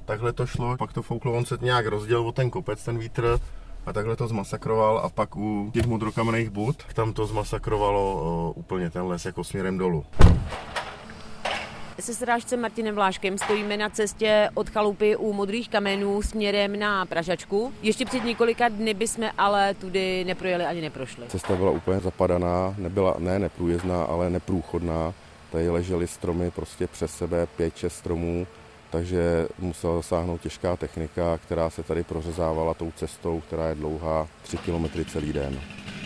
Takhle to šlo, pak to fouklo, on se nějak rozdělil o ten kopec, ten vítr, a takhle to zmasakroval a pak u těch modrokamenných bud tam to zmasakrovalo úplně ten les jako směrem dolů. Se strážcem Martinem Vláškem stojíme na cestě od chalupy u Modrých kamenů směrem na Pražačku. Ještě před několika dny bychom ale tudy neprojeli ani neprošli. Cesta byla úplně zapadaná, nebyla neprůjezdná, ale neprůchodná. Tady ležely stromy prostě přes sebe, 5-6 stromů, takže musela zasáhnout těžká technika, která se tady prořezávala tou cestou, která je dlouhá 3 kilometry celý den.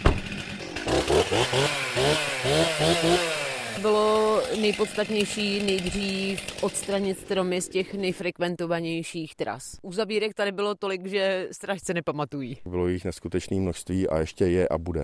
Bylo nejpodstatnější nejdřív odstranit stromy z těch nejfrekventovanějších tras. Uzavírek tady bylo tolik, že strážce nepamatují. Bylo jich neskutečné množství a ještě je a bude.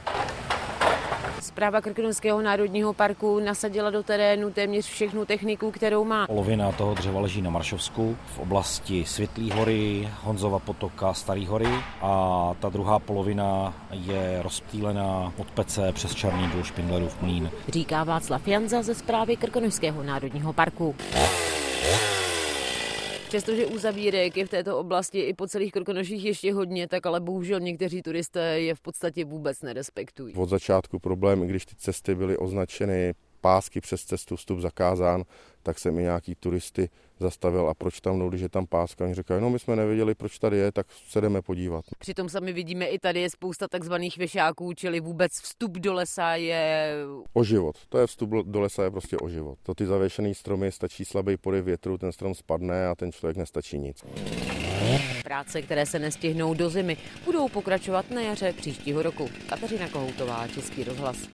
Správa Krkonošského národního parku nasadila do terénu téměř všechnu techniku, kterou má. Polovina toho dřeva leží na Maršovsku v oblasti Světlý hory, Honzova potoka, Starý hory a ta druhá polovina je rozptýlená od Pece přes Černý Důl, Špindlerův mlýn. Říká Václav Janza ze Správy Krkonošského národního parku. Přestože uzavírek je v této oblasti i po celých Krkonoších ještě hodně, tak ale bohužel někteří turisté je v podstatě vůbec nerespektují. Od začátku problém, i když ty cesty byly označeny, pásky přes cestu, vstup zakázán, tak jsem i nějaký turisty zastavil a proč tam jdou, když je tam páska. Oni říkají, no my jsme nevěděli, proč tady je, tak se jdeme podívat. Přitom sami vidíme, i tady je spousta takzvaných věšáků, čili vůbec vstup do lesa je... O život. To je vstup do lesa je prostě o život. To ty zavěšený stromy, stačí slabý poryv větru, ten strom spadne a ten člověk nestačí nic. Práce, které se nestihnou do zimy, budou pokračovat na jaře příštího roku. Kateřina Kohoutová, Český rozhlas.